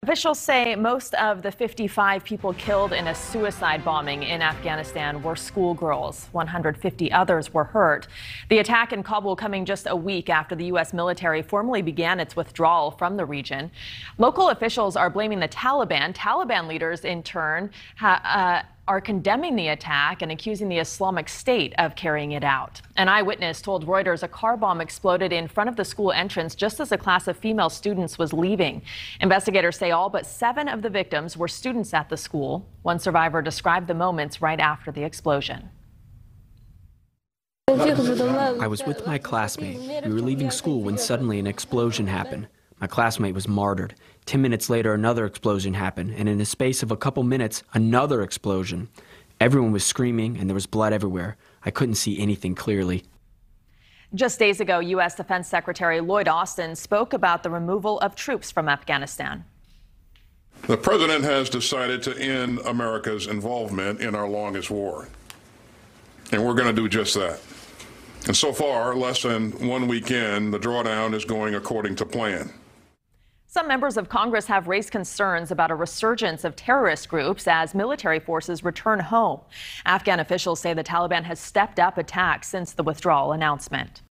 Officials say most of the 55 people killed in a suicide bombing in Afghanistan were schoolgirls. 150 others were hurt. The attack in Kabul coming just a week after the U.S. military formally began its withdrawal from the region. Local officials are blaming the Taliban. Taliban leaders, in turn, are condemning the attack and accusing the Islamic State of carrying it out. An eyewitness told Reuters a car bomb exploded in front of the school entrance just as a class of female students was leaving. Investigators say all but 7 of the victims were students at the school. One survivor described the moments right after the explosion. I was with my classmate. We were leaving school when suddenly an explosion happened. My classmate was martyred. 10 minutes later, another explosion happened, and in the space of a couple minutes, another explosion. Everyone was screaming, and there was blood everywhere. I couldn't see anything clearly. Just days ago, U.S. Defense Secretary Lloyd Austin spoke about the removal of troops from Afghanistan. The president has decided to end America's involvement in our longest war, and we're going to do just that. And so far, less than 1 week in, the drawdown is going according to plan. Some members of Congress have raised concerns about a resurgence of terrorist groups as military forces return home. Afghan officials say the Taliban has stepped up attacks since the withdrawal announcement.